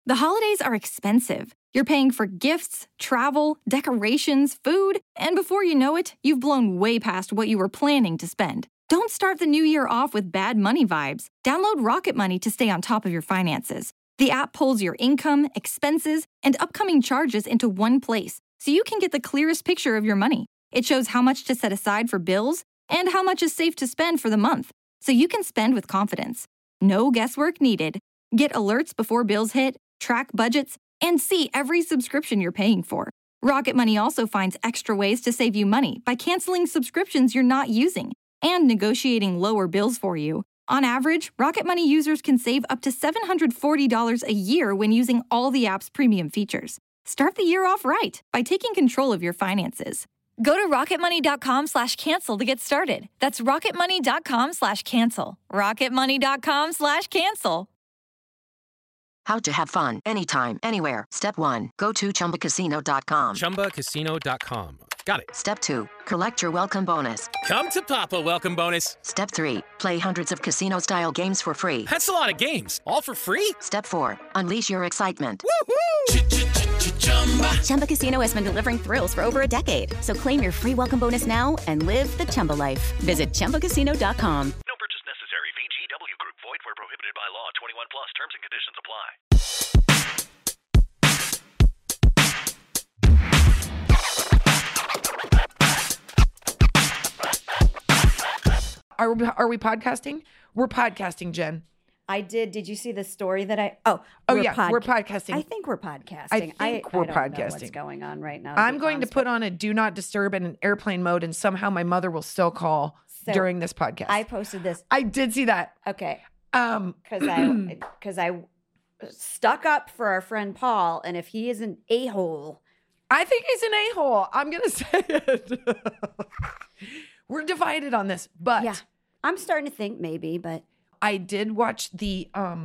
The holidays are expensive. You're paying for gifts, travel, decorations, food, and before you know it, you've blown way past what you were planning to spend. Don't start the new year off with bad money vibes. Download Rocket Money to stay on top of your finances. The app pulls your income, expenses, and upcoming charges into one place, so you can get the clearest picture of your money. It shows how much to set aside for bills and how much is safe to spend for the month, so you can spend with confidence. No guesswork needed. Get alerts before bills hit, track budgets, and see every subscription you're paying for. Rocket Money also finds extra ways to save you money by canceling subscriptions you're not using and negotiating lower bills for you. On average, Rocket Money users can save up to $740 a year when using all the app's premium features. Start the year off right by taking control of your finances. Go to rocketmoney.com/cancel to get started. That's rocketmoney.com/cancel. rocketmoney.com/cancel. How to have fun anytime, anywhere. Step 1. Go to ChumbaCasino.com. ChumbaCasino.com. Got it. Step 2. Collect your welcome bonus. Come to Papa welcome bonus. Step 3. Play hundreds of casino-style games for free. That's a lot of games. All for free? Step 4. Unleash your excitement. Woohoo! Chumba Casino has been delivering thrills for over a decade. So claim your free welcome bonus now and live the Chumba life. Visit ChumbaCasino.com. No purchase necessary. VGW Group. Void where prohibited by law. 21 plus. Terms and conditions apply. Are we podcasting? We're podcasting, Jen. I did. Did you see the story that I? We're podcasting. I think we're podcasting. I think we're don't podcasting. know what's going on right now? I'm going to put on a do not disturb and an airplane mode, and somehow my mother will still call during this podcast. I posted this. I did see that. Okay. Because I stuck up for our friend Paul, and if he is an a-hole, I think he's an a-hole. I'm gonna say it. We're divided on this, but yeah, I'm starting to think maybe, but. I did watch the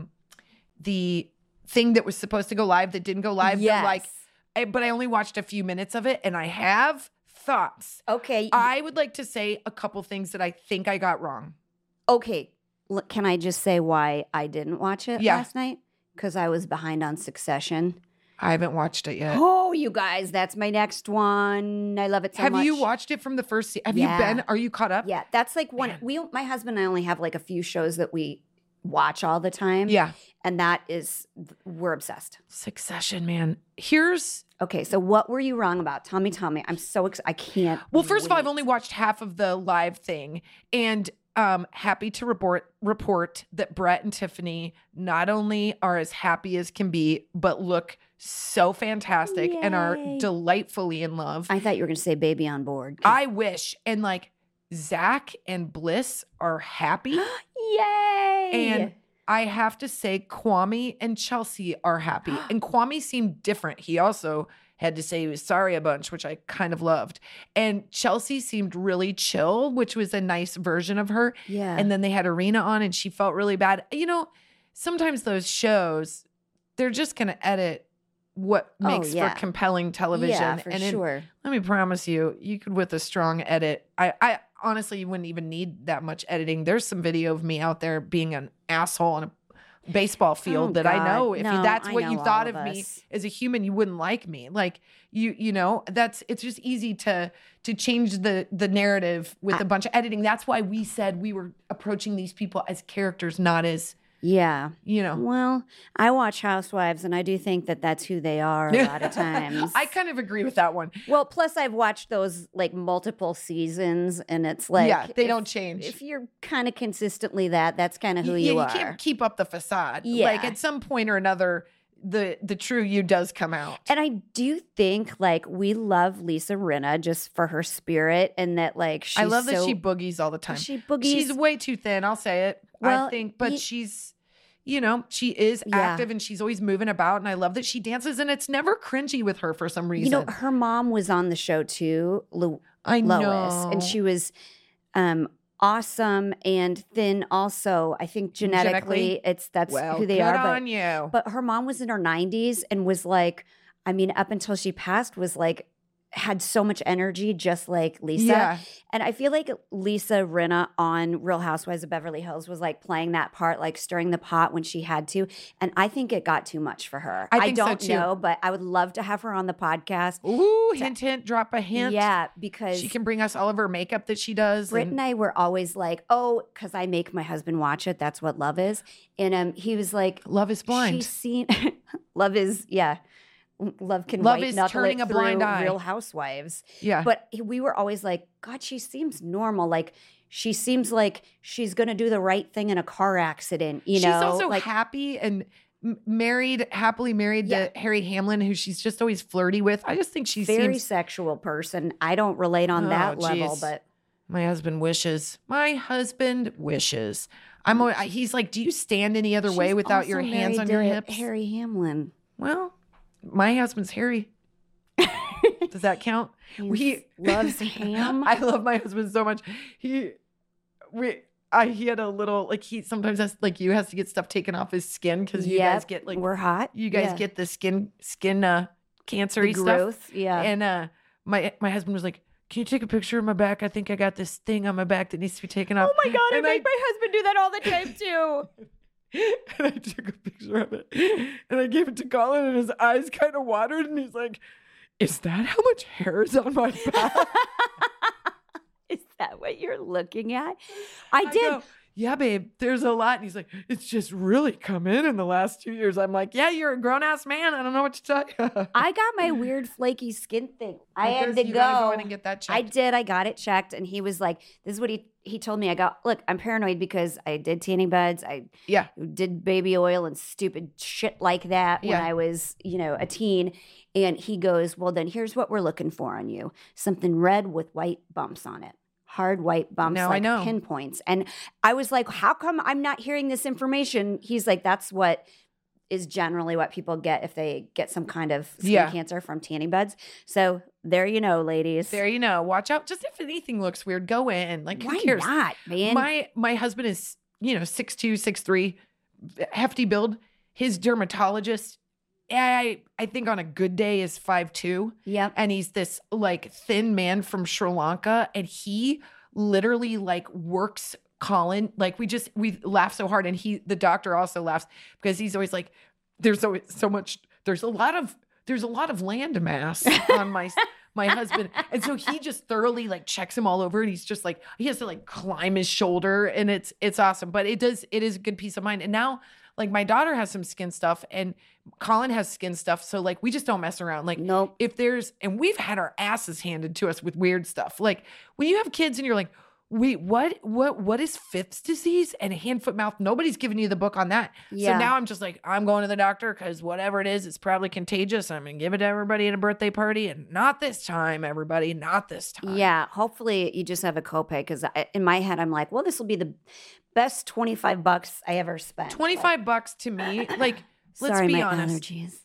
thing that was supposed to go live that didn't go live. Yes. But I only watched a few minutes of it, and I have thoughts. Okay. I would like to say a couple things that I think I got wrong. Okay. Can I just say why I didn't watch it last night? Because I was behind on Succession. I haven't watched it yet. Oh, you guys, that's my next one. I love it so much. Have you watched it from the first season? Have you been? Are you caught up? Yeah, that's like one. My husband and I only have like a few shows that we watch all the time. Yeah. And that is, we're obsessed. Succession, man. Okay, so what were you wrong about? Tell me. I'm so excited. I can't. Well, first of all, I've only watched half of the live thing, and happy to report that Brett and Tiffany not only are as happy as can be, but look so fantastic and are delightfully in love. I thought you were going to say baby on board. I wish. And like Zach and Bliss are happy. Yay! And I have to say Kwame and Chelsea are happy. And Kwame seemed different. He also had to say he was sorry a bunch, which I kind of loved. And Chelsea seemed really chill, which was a nice version of her. Yeah. And then they had Arena on and she felt really bad. You know, sometimes those shows, they're just going to edit what makes for compelling television. Yeah, for sure. Let me promise you, you could with a strong edit. I honestly, you wouldn't even need that much editing. There's some video of me out there being an asshole on a baseball field that I know if that's what you thought of me as a human, you wouldn't like me. Like you know, it's just easy to change the narrative with a bunch of editing. That's why we said we were approaching these people as characters, not as you know. Well, I watch Housewives and I do think that that's who they are a lot of times. I kind of agree with that one. Well, plus I've watched those like multiple seasons and it's like they don't change. If you're kind of consistently that's kind of who you are. You can't keep up the facade. Yeah. Like at some point or another, the true you does come out. And I do think like we love Lisa Rinna just for her spirit and that like she's I love that she boogies all the time. She boogies. She's way too thin, I'll say it. Well, I think, but she's, you know, she is active and she's always moving about. And I love that she dances and it's never cringy with her for some reason. You know, her mom was on the show too, I know. Lois. And she was awesome and thin also. I think genetically that's who they are. Good on you. But her mom was in her 90s and was like, I mean, up until she passed was like had so much energy, just like Lisa. Yeah. And I feel like Lisa Rinna on Real Housewives of Beverly Hills was like playing that part, like stirring the pot when she had to. And I think it got too much for her. I think don't so too. know, but I would love to have her on the podcast. Ooh, hint, hint, drop a hint. Yeah, because she can bring us all of her makeup that she does. Britt and I were always like, oh, because I make my husband watch it. That's what love is. And he was like, Love is blind. She's seen love is, yeah. Love is turning a blind eye. Real Housewives. Yeah. But we were always like, God, she seems normal. Like, she seems like she's going to do the right thing in a car accident, you know? She's also like, happy and happily married to Harry Hamlin, who she's just always flirty with. I just think she very seems sexual person. I don't relate on that level, but my husband wishes. He's like, do you stand any other way without your hands on your hips? Harry Hamlin. Well, my husband's Harry. Does that count? He loves ham. I love my husband so much. He had a little, like, he sometimes has, like, you has to get stuff taken off his skin because you guys get, like, we're hot. You guys get the skin cancer-y growth, stuff. yeah. And my husband was like, can you take a picture of my back? I think I got this thing on my back that needs to be taken off. Oh my God, and I make my husband do that all the time too. And I took a picture of it and I gave it to Colin and his eyes kind of watered and he's like, is that how much hair is on my back? Is that what you're looking at? I did. Go, yeah, babe, there's a lot. And he's like, it's just really come in the last 2 years. I'm like, yeah, you're a grown-ass man. I don't know what to tell you. I got my weird flaky skin thing. I had to go in and get that checked. I did. I got it checked. And he was like, this is what he told me. I go, look, I'm paranoid because I did tanning beds. I did baby oil and stupid shit like that when I was, a teen. And he goes, well, then here's what we're looking for on you. Something red with white bumps on it. Hard white bumps, now like I know. Pinpoints. And I was like, how come I'm not hearing this information? He's like, that's what is generally what people get if they get some kind of skin cancer from tanning beds. So there you know, ladies. There you know. Watch out. Just if anything looks weird, go in. Like, why who cares? not, man? My husband is, 6'2", 6'3", hefty build. His dermatologist, I think on a good day is 5'2". Yep. And he's this like thin man from Sri Lanka. And he literally like works Colin. Like we laugh so hard. And the doctor also laughs because he's always like, there's always so much, there's a lot of land mass on my husband. And so he just thoroughly like checks him all over. And he's just like, he has to like climb his shoulder and it's awesome. But it is a good peace of mind. And now like my daughter has some skin stuff and Colin has skin stuff. So like, we just don't mess around. Like nope. And we've had our asses handed to us with weird stuff. Like when you have kids and you're like, wait, what is Phipps disease and hand, foot, mouth? Nobody's giving you the book on that. Yeah. So now I'm just like, I'm going to the doctor because whatever it is, it's probably contagious. I'm going to give it to everybody at a birthday party. And not this time, everybody, not this time. Yeah. Hopefully you just have a copay because in my head, I'm like, well, this will be the best $25 I ever spent. $25 to me, like, let's Sorry, be my honest. allergies.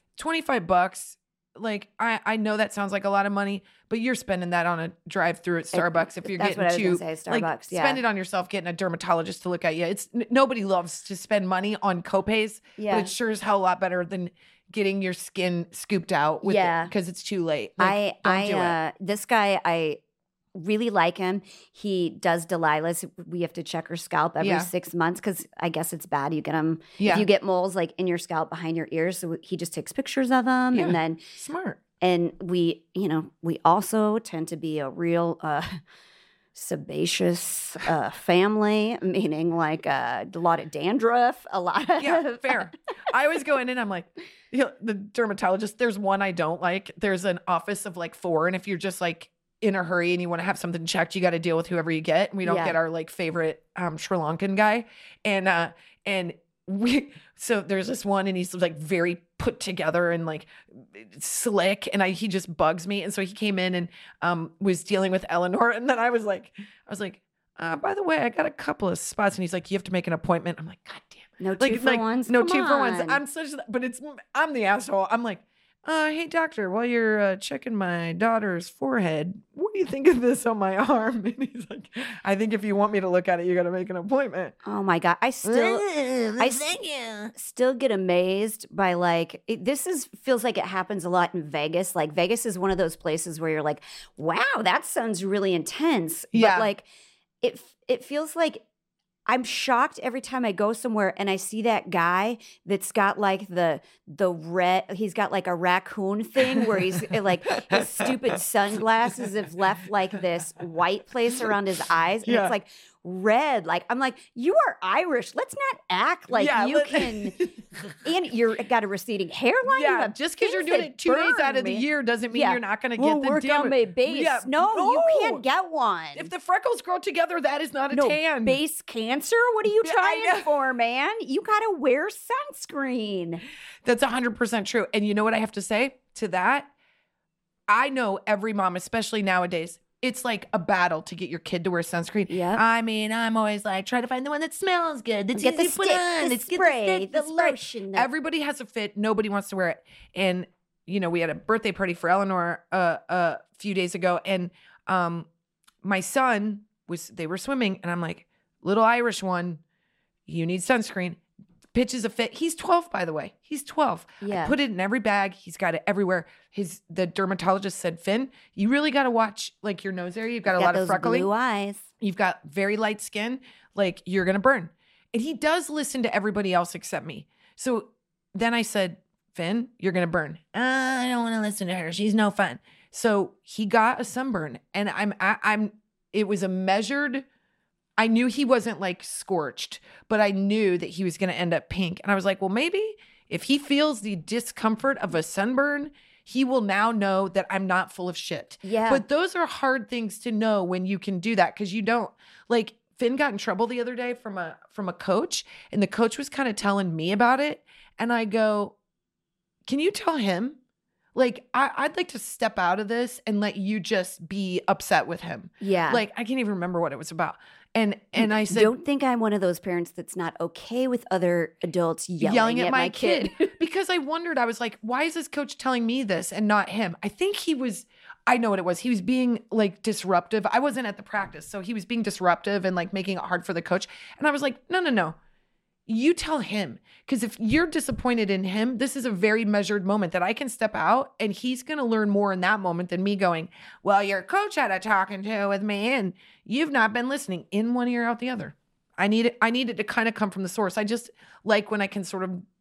$25, like, I know that sounds like a lot of money, but you're spending that on a drive-through at Starbucks if you're That's getting what I was to gonna say, Starbucks, like, yeah. spend it on yourself, getting a dermatologist to look at you. It's nobody loves to spend money on copays, Yeah. but it sure is hell a lot better than getting your skin scooped out with it because it's too late. Like, don't do it. This guy, I really like him. He does Delilah's. We have to check her scalp every 6 months because I guess it's bad. You get them if you get moles like in your scalp behind your ears. So he just takes pictures of them and then smart. And we also tend to be a real sebaceous family, meaning like a lot of dandruff, a lot of fair. I always go in and I'm like, the dermatologist. There's one I don't like. There's an office of like 4, and if you're just like in a hurry and you want to have something checked, you got to deal with whoever you get. And we don't get our like favorite Sri Lankan guy. And so there's this one and he's like very put together and like slick. And he just bugs me. And so he came in and was dealing with Eleanor. And then I was like, by the way, I got a couple of spots. And he's like, you have to make an appointment. I'm like, God damn. No two for ones. No Come 2 for ones. on. I'm the asshole. I'm like, hey, doctor, while you're checking my daughter's forehead, what do you think of this on my arm? And he's like, I think if you want me to look at it, you got to make an appointment. Oh my God. I still get amazed by like, feels like it happens a lot in Vegas. Like Vegas is one of those places where you're like, wow, that sounds really intense. Yeah. But like, it feels like I'm shocked every time I go somewhere and I see that guy that's got like the red, he's got like a raccoon thing where he's like, his stupid sunglasses have left like this white place around his eyes. And it's like red. Like, I'm like, you are Irish. Let's not act like you can. And you're got a receding hairline. Yeah, just because you're doing it 2 days out of the year doesn't mean you're not going to get the work on my base. Yeah. No, you can't get one. If the freckles grow together, that is not a tan. Base cancer? What are you trying for, man? You got to wear sunscreen. That's 100% true. And you know what I have to say to that? I know every mom, especially nowadays, it's like a battle to get your kid to wear sunscreen. Yeah. I mean, I'm always like, try to find the one that smells good. That's get the easy to stick, put on. the spray, the lotion. Everybody has a fit. Nobody wants to wear it. And, you know, we had a birthday party for Eleanor a few days ago. And my son they were swimming. And I'm like, little Irish one, you need sunscreen. Pitches a fit. He's 12, by the way. He's 12. Yeah. I put it in every bag. He's got it everywhere. The dermatologist said, Finn, you really got to watch like your nose area. You've got a lot of freckling. Blue eyes. You've got very light skin. Like you're going to burn. And he does listen to everybody else except me. So then I said, Finn, you're going to burn. I don't want to listen to her. She's no fun. So he got a sunburn and it was a measured, I knew he wasn't like scorched, but I knew that he was going to end up pink. And I was like, well, maybe if he feels the discomfort of a sunburn, he will now know that I'm not full of shit. Yeah. But those are hard things to know when you can do that because you don't. Like Finn got in trouble the other day from a coach, and the coach was kind of telling me about it. And I go, can you tell him? Like, I'd like to step out of this and let you just be upset with him. Yeah. Like, I can't even remember what it was about. And I said, don't think I'm one of those parents that's not okay with other adults yelling at my kid. Because I wondered, I was like, why is this coach telling me this and not him? I think I know what it was. He was being like disruptive. I wasn't at the practice. So he was being disruptive and like making it hard for the coach. And I was like, no. You tell him, because if you're disappointed in him, this is a very measured moment that I can step out and he's going to learn more in that moment than me going, well, your coach had a talking to with me and you've not been listening in one ear out the other. I need it to kind of come from the source. I just like when I can sort of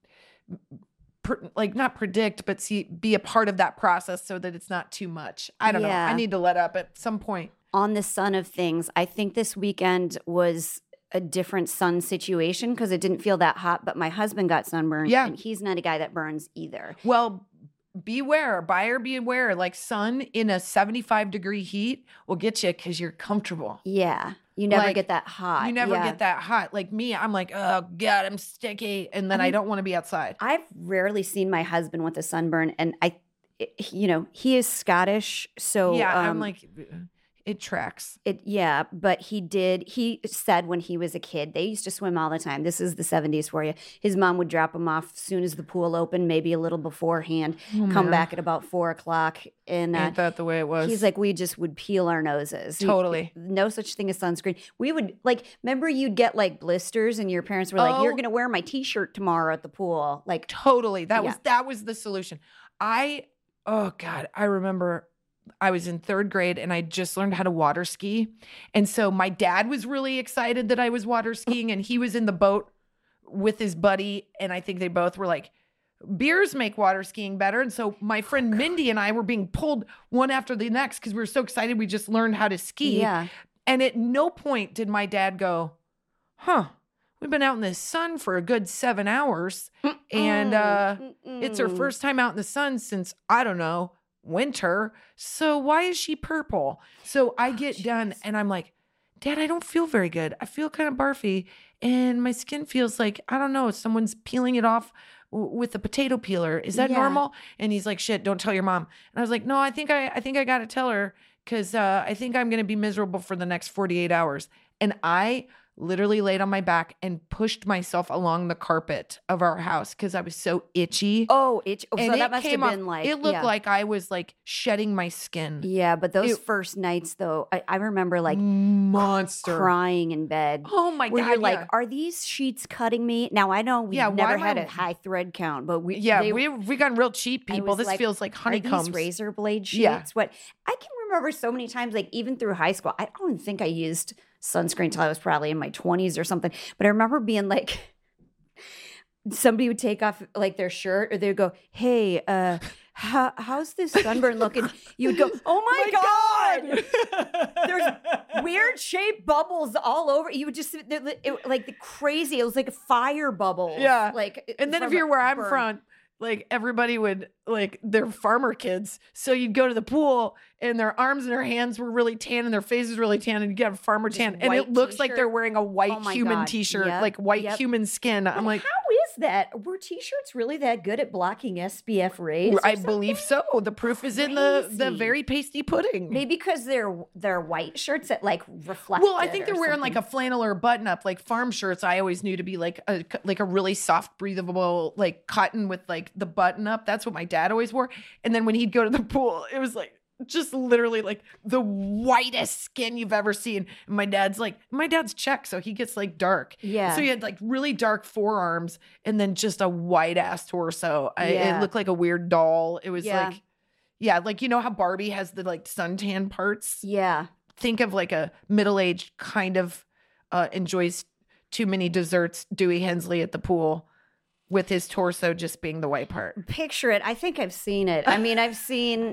not predict, but be a part of that process so that it's not too much. I don't know. I need to let up at some point. On the sun of things, I think this weekend was a different sun situation because it didn't feel that hot, but my husband got sunburned and he's not a guy that burns either. Well, buyer beware. Like sun in a 75-degree heat will get you because you're comfortable. Yeah. You never get that hot. You never get that hot. Like me, I'm like, oh God, I'm sticky. And then I don't want to be outside. I've rarely seen my husband with a sunburn and he is Scottish. So yeah, I'm like, it tracks. But he said when he was a kid, they used to swim all the time. This is the 70s for you. His mom would drop him off as soon as the pool opened, maybe a little beforehand, come back at about 4:00. And ain't that the way it was? He's like, we just would peel our noses. Totally. No such thing as sunscreen. We would remember you'd get like blisters and your parents were like, you're going to wear my t-shirt tomorrow at the pool. Like totally. That was the solution. I remember I was in 3rd grade and I just learned how to water ski. And so my dad was really excited that I was water skiing and he was in the boat with his buddy. And I think they both were like, beers make water skiing better. And so my friend Mindy and I were being pulled one after the next because we were so excited we just learned how to ski. Yeah. And at no point did my dad go, we've been out in the sun for a good 7 hours. And it's her first time out in the sun since, I don't know, winter. So why is she purple? So I get done and I'm like, Dad, I don't feel very good. I feel kind of barfy and my skin feels like, I don't know, someone's peeling it off with a potato peeler. Is that normal? And he's like, shit, don't tell your mom. And I was like, no, I think I got to tell her because I think I'm going to be miserable for the next 48 hours. And I literally laid on my back and pushed myself along the carpet of our house because I was so itchy. Oh, itch. Oh, and so that must have been like, it looked like I was like shedding my skin. Yeah, but those first nights though, I remember like monster crying in bed. Oh my where God. You're like, are these sheets cutting me? Now I know we've never had a high thread count, but we gotten real cheap, people. This feels like honeycombs. Are these razor blade sheets? Yeah. What I can remember so many times, like even through high school, I don't think I used sunscreen until I was probably in my 20s or something. But I remember being like, somebody would take off like their shirt or they'd go, hey, how's this sunburn looking? You would go, oh my God. There's weird shaped bubbles all over. You would just, like the crazy, it was like a fire bubble. Yeah. Like, and then if you're where I'm from, like everybody would, like they're farmer kids. So you'd go to the pool and their arms and their hands were really tan and their faces really tan and you get a farmer tan. And it looks like they're wearing a white human t-shirt, like white human skin. I'm like, how is that? Were t-shirts really that good at blocking SPF rays? I believe so. The proof is in the very pasty pudding. Maybe because they're white shirts that like reflect. Well, I think they're wearing like a flannel or a button up, like farm shirts. I always knew to be like a really soft, breathable, like cotton with like the button up. That's what my dad always wore. And then when he'd go to the pool, it was like just literally like the whitest skin you've ever seen. And my dad's Czech, so he gets like dark. Yeah. So he had like really dark forearms and then just a white ass torso. It looked like a weird doll. It was like, like, you know how Barbie has the like suntan parts? Yeah. Think of like a middle-aged kind of enjoys too many desserts, Dewey Hensley at the pool. With his torso just being the white part. Picture it. I think I've seen it. I mean, I've just seen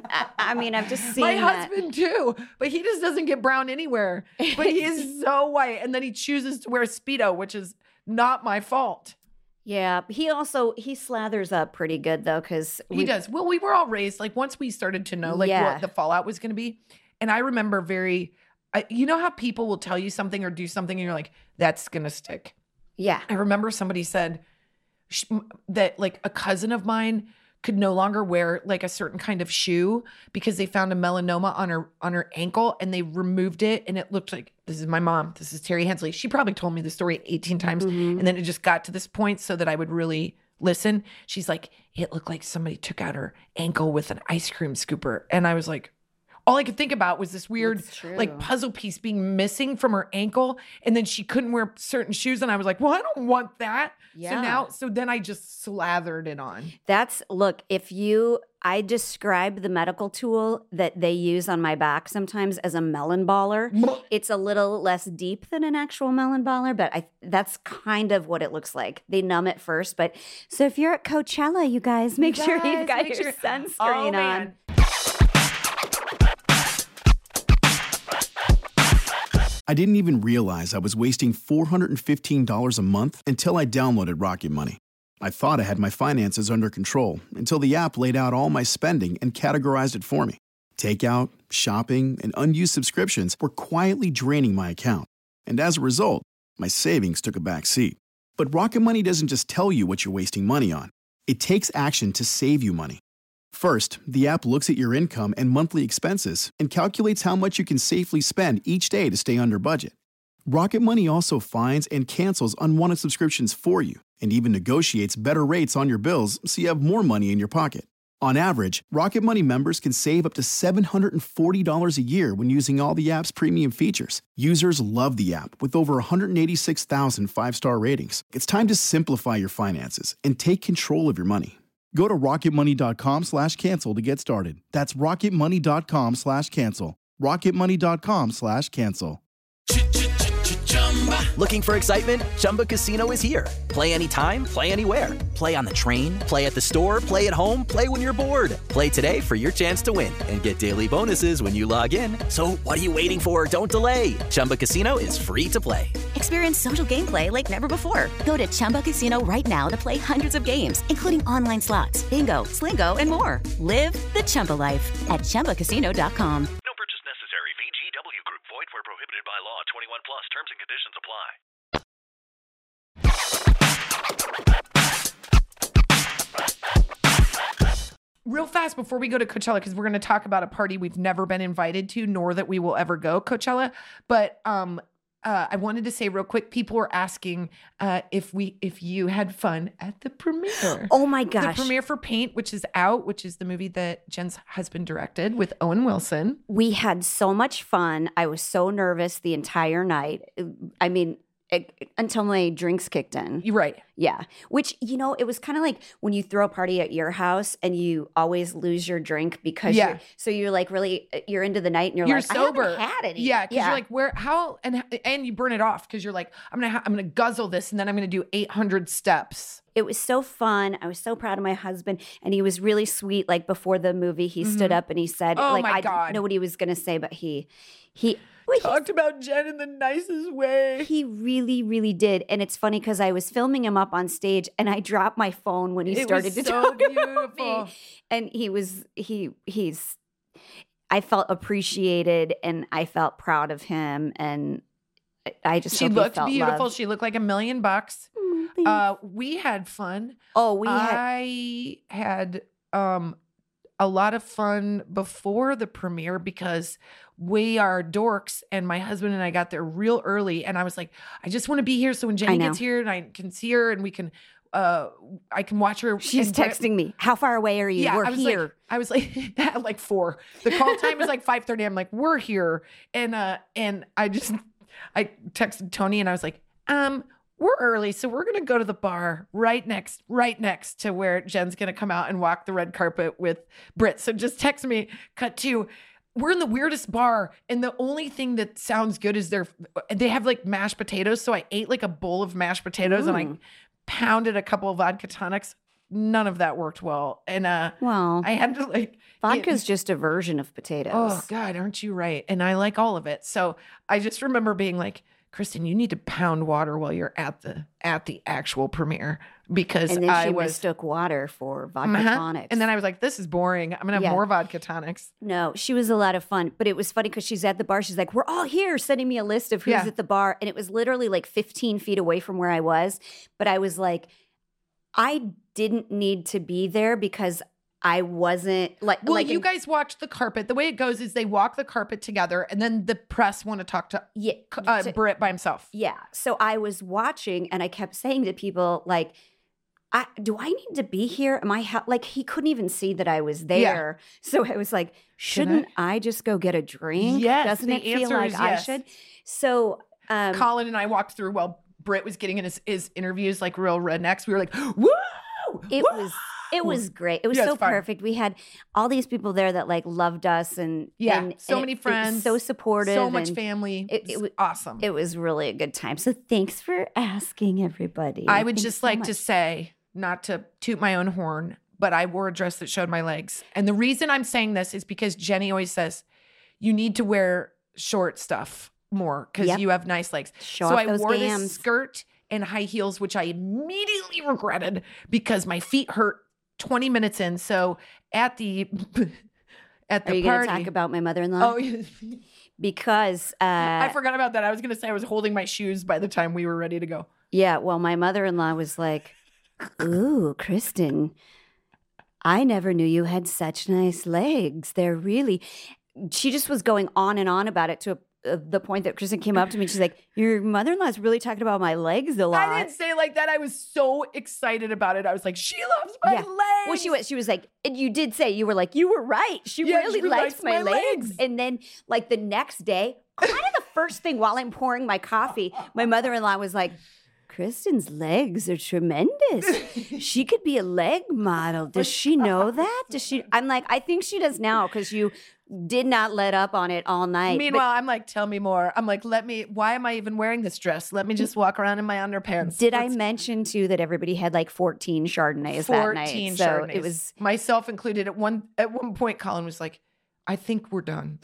my husband too, but he just doesn't get brown anywhere. But he is so white. And then he chooses to wear a Speedo, which is not my fault. Yeah. He slathers up pretty good though, because he does. Well, we were all raised, like once we started to know like what the fallout was going to be. And I remember you know how people will tell you something or do something and you're like, that's going to stick. Yeah. I remember somebody said, that like a cousin of mine could no longer wear like a certain kind of shoe because they found a melanoma on her ankle and they removed it and it looked like, this is my mom, this is Terry Hensley. She probably told me the story 18 times and then it just got to this point so that I would really listen. She's like, it looked like somebody took out her ankle with an ice cream scooper. And I was like, all I could think about was this weird like puzzle piece being missing from her ankle. And then she couldn't wear certain shoes. And I was like, well, I don't want that. Yeah. So then I just slathered it on. I describe the medical tool that they use on my back sometimes as a melon baller. It's a little less deep than an actual melon baller, but that's kind of what it looks like. They numb it first. But so if you're at Coachella, you guys, make sure you've got your sunscreen on. I didn't even realize I was wasting $415 a month until I downloaded Rocket Money. I thought I had my finances under control until the app laid out all my spending and categorized it for me. Takeout, shopping, and unused subscriptions were quietly draining my account. And as a result, my savings took a back seat. But Rocket Money doesn't just tell you what you're wasting money on. It takes action to save you money. First, the app looks at your income and monthly expenses and calculates how much you can safely spend each day to stay under budget. Rocket Money also finds and cancels unwanted subscriptions for you and even negotiates better rates on your bills so you have more money in your pocket. On average, Rocket Money members can save up to $740 a year when using all the app's premium features. Users love the app with over 186,000 five-star ratings. It's time to simplify your finances and take control of your money. Go to rocketmoney.com/cancel to get started. That's rocketmoney.com/cancel. rocketmoney.com/cancel. Looking for excitement? Chumba Casino is here. Play anytime, play anywhere. Play on the train, play at the store, play at home, play when you're bored. Play today for your chance to win and get daily bonuses when you log in. So what are you waiting for? Don't delay. Chumba Casino is free to play. Experience social gameplay like never before. Go to Chumba Casino right now to play hundreds of games, including online slots, bingo, Slingo, and more. Live the Chumba life at ChumbaCasino.com. No purchase necessary. VGW Group. Void where prohibited by law. 21 plus. Terms and conditions apply. Real fast before we go to Coachella, because we're going to talk about a party we've never been invited to, nor that we will ever go, Coachella. But I wanted to say real quick, people were asking if you had fun at the premiere. Oh my gosh. The premiere for Paint, which is out, which is the movie that Jen's husband directed with Owen Wilson. We had so much fun. I was so nervous the entire night. I mean, until my drinks kicked in. You're right. Yeah. Which, it was kind of like when you throw a party at your house and you always lose your drink because you're like really, you're into the night and you're like, sober. I haven't had any. Yeah. Cause you're like, how, and you burn it off. Cause you're like, I'm going to guzzle this and then I'm going to do 800 steps. It was so fun. I was so proud of my husband. And he was really sweet. Like before the movie, he stood up and he said, oh like, my God. didn't know what he was going to say, but he talked about Jen in the nicest way. He really, really did. And it's funny because I was filming him up on stage and I dropped my phone when he started to talk about me. And I felt appreciated and I felt proud of him. And I just She looked beautiful. Loved. She looked like $1,000,000. We had fun. I had a lot of fun before the premiere because we are dorks and my husband and I got there real early and I was like, I just want to be here so when Jenny gets here and I can see her and we can I can watch her. She's texting me. How far away are you? Yeah, we're here. I was like at like 4. The call time is like 5:30. I'm like, we're here. And I texted Tony and I was like, we're early, so we're gonna go to the bar right next to where Jen's gonna come out and walk the red carpet with Britt. So just text me. Cut to, we're in the weirdest bar, and the only thing that sounds good is they have like mashed potatoes. So I ate like a bowl of mashed potatoes and I pounded a couple of vodka tonics. None of that worked well, and I had to like vodka's just a version of potatoes. Oh God, aren't you right? And I like all of it. So I just remember being like, Kristen, you need to pound water while you're at the actual premiere because and then she mistook water for vodka tonics. And then I was like, this is boring. I'm gonna have more vodka tonics. No, she was a lot of fun, but it was funny because she's at the bar. She's like, we're all here, sending me a list of who's at the bar, and it was literally like 15 feet away from where I was. But I was like, I didn't need to be there because I wasn't like. Well, you guys watch the carpet. The way it goes is they walk the carpet together, and then the press want to talk to Britt by himself. Yeah. So I was watching, and I kept saying to people, like, "Do I need to be here? Am I like?" He couldn't even see that I was there. Yeah. So I was like, "Shouldn't I just go get a drink? Yes. Doesn't it feel like I should?" So Colin and I walked through while Britt was getting in his interviews, like real rednecks. We were like, "Woo!" It was great. It was so perfect. We had all these people there that like loved us and so many friends, so supportive, so much family. It was awesome. It was really a good time. So thanks for asking, everybody. I would just like to say, not to toot my own horn, but I wore a dress that showed my legs. And the reason I'm saying this is because Jenny always says you need to wear short stuff more because you have nice legs. So I wore this skirt and high heels, which I immediately regretted because my feet hurt 20 minutes in. So at the Are you going to talk about my mother-in-law? Oh, because I forgot about that. I was going to say I was holding my shoes by the time we were ready to go. Yeah, well, my mother-in-law was like, "Ooh, Kristen, I never knew you had such nice legs. They're really." She just was going on and on about it to the point that Kristen came up to me and she's like, "Your mother-in-law is really talking about my legs a lot." I didn't say it like that. I was so excited about it. I was like, she loves my legs. Well, she was like, and you did say, you were like, you were right. She really likes my legs. And then like the next day, kind of the first thing while I'm pouring my coffee, my mother-in-law was like, "Kristen's legs are tremendous. She could be a leg model. Does she know that? Does she?" I'm like, I think she does now because you did not let up on it all night. Meanwhile, I'm like, tell me more. I'm like, why am I even wearing this dress? Let me just walk around in my underpants. Did I mention too that everybody had like 14 Chardonnays that night? 14 so Chardonnays. It was myself included. At one point, Colin was like, "I think we're done."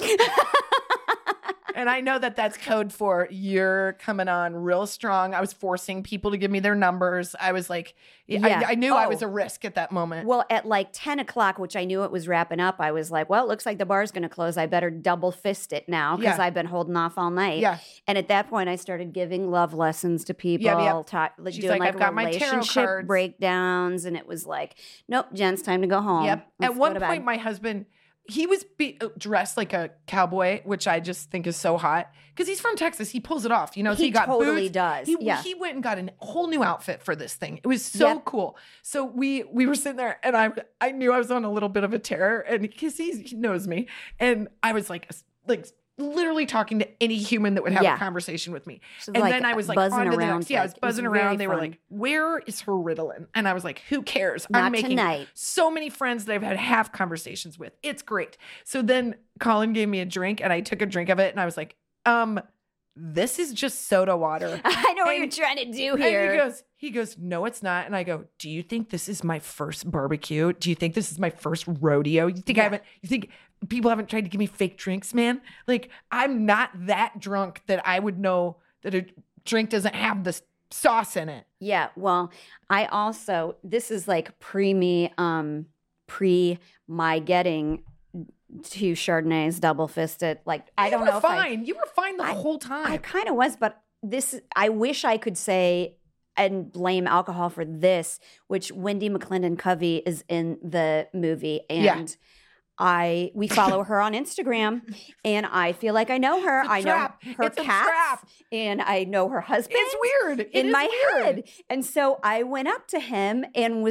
And I know that that's code for you're coming on real strong. I was forcing people to give me their numbers. I was like, I knew I was a risk at that moment. Well, at like 10 o'clock, which I knew it was wrapping up, I was like, well, it looks like the bar's going to close. I better double fist it now because I've been holding off all night. Yeah. And at that point, I started giving love lessons to people, doing like I've got my tarot relationship cards. breakdowns. And it was like, nope, Jen, it's time to go home. Yep. Let's at one go to point, bed. my husband, he was dressed like a cowboy, which I just think is so hot because he's from Texas. He pulls it off, you know. So he got totally boots. Does. He went and got a whole new outfit for this thing. It was so cool. So we were sitting there, and I knew I was on a little bit of a tear, and because he knows me, and I was like literally talking to any human that would have a conversation with me. So and then I was like buzzing on to the around. next. Yeah, I was buzzing around. They were like, "Where is her Ritalin?" And I was like, "Who cares? I'm making so many friends that I've had half conversations with. It's great." So then Colin gave me a drink, and I took a drink of it, and I was like, this is just soda water. I know what you're trying to do here. And he goes, no, it's not. And I go, do you think this is my first barbecue? Do you think this is my first rodeo? You think you think people haven't tried to give me fake drinks, man? Like, I'm not that drunk that I would know that a drink doesn't have the sauce in it. Yeah. Well, I also, this is like pre my getting 2 Chardonnays double fisted. Like, I don't know. You were fine the whole time. I kind of was, but I wish I could say and blame alcohol for this, which Wendy McClendon Covey is in the movie. And we follow her on Instagram, and I feel like I know her. I know her cats, and I know her husband. It's weird. In my head. And so I went up to him and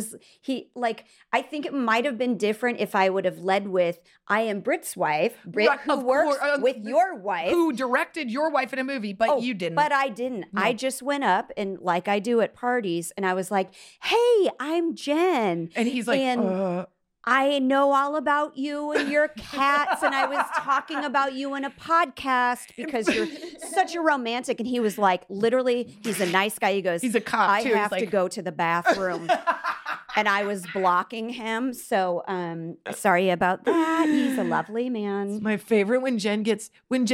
I think it might have been different if I would have led with, I am Britt's wife, Britt, who works with your wife. Who directed your wife in a movie, but you didn't. But I didn't. No. I just went up and like I do at parties, and I was like, hey, I'm Jen. And he's like, I know all about you and your cats, and I was talking about you in a podcast because you're such a romantic. And he was like, literally, he's a nice guy. He goes, he's a cop, I too. have to go to the bathroom. And I was blocking him. So sorry about that. He's a lovely man. It's my favorite when Jen gets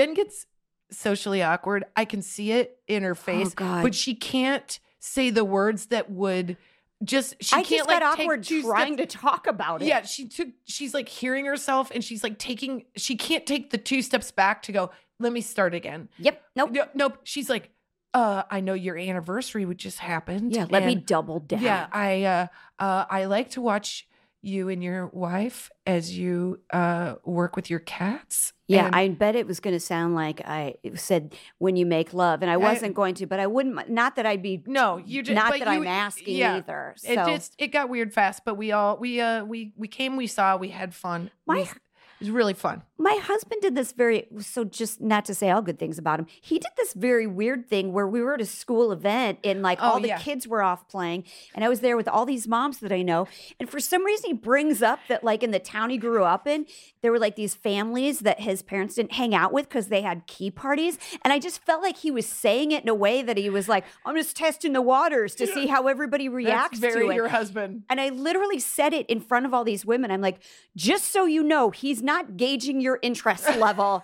socially awkward. I can see it in her face, but she can't say the words that would... I can't got awkward trying to talk about it. Yeah, she's like hearing herself, and she's like she can't take the 2 steps back to go, let me start again. Yep. Nope. She's like, I know your anniversary would just happened. Yeah, let me double down. Yeah, I like to watch you and your wife as you work with your cats. Yeah, I bet it was going to sound like I said when you make love, and I wasn't going to, but I wouldn't. Not that I'd be. No, you just not that I'm asking either. So. It got weird fast, but we came, we saw, we had fun. It was really fun. My husband did this just not to say all good things about him. He did this very weird thing where we were at a school event and all the kids were off playing, and I was there with all these moms that I know. And for some reason he brings up that like in the town he grew up in, there were like these families that his parents didn't hang out with because they had key parties. And I just felt like he was saying it in a way that he was like, I'm just testing the waters to see how everybody reacts to it. That's very your husband. And I literally said it in front of all these women. I'm like, just so you know, he's not gauging your interest level.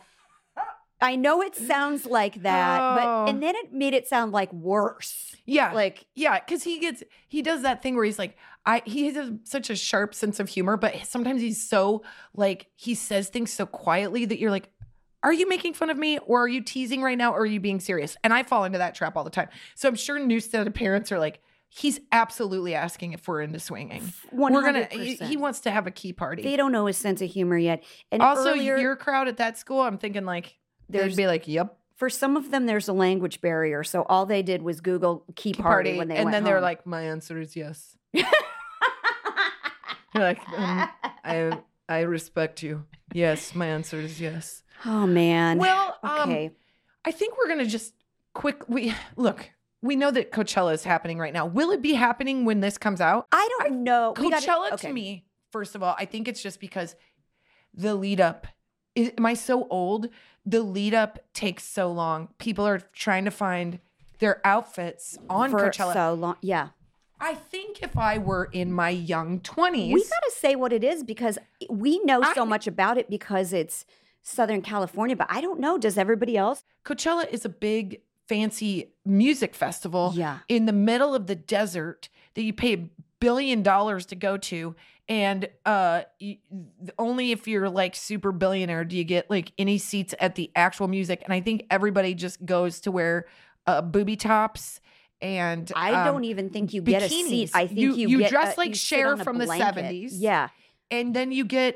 I know it sounds like that, and then it made it sound like worse. Yeah. Because he does that thing where he's like, he has such a sharp sense of humor, but sometimes he's so like, he says things so quietly that you're like, are you making fun of me, or are you teasing right now, or are you being serious? And I fall into that trap all the time. So I'm sure new set of parents are like, he's absolutely asking if we're into swinging. 100%. He wants to have a key party. They don't know his sense of humor yet. And also, your crowd at that school, I'm thinking like, they'd be like, yep. For some of them, there's a language barrier. So all they did was Google key party when they went home. And then they're like, my answer is yes. You're like, I respect you. Yes, my answer is yes. Oh, man. Well, okay. I think we're going to just we know that Coachella is happening right now. Will it be happening when this comes out? I don't know. Coachella to me, first of all, I think it's just because the lead up am I so old? The lead up takes so long. People are trying to find their outfits on Coachella. So long. Yeah. I think if I were in my young 20s. We got to say what it is because we know so much about it because it's Southern California, but I don't know. Does everybody else? Coachella is a big, fancy music festival in the middle of the desert that you pay $1 billion to go to. And only if you're like super billionaire do you get like any seats at the actual music. And I think everybody just goes to wear booby tops. And I don't even think you get a seat. I think you dress like Cher from the 70s. Yeah. and then you get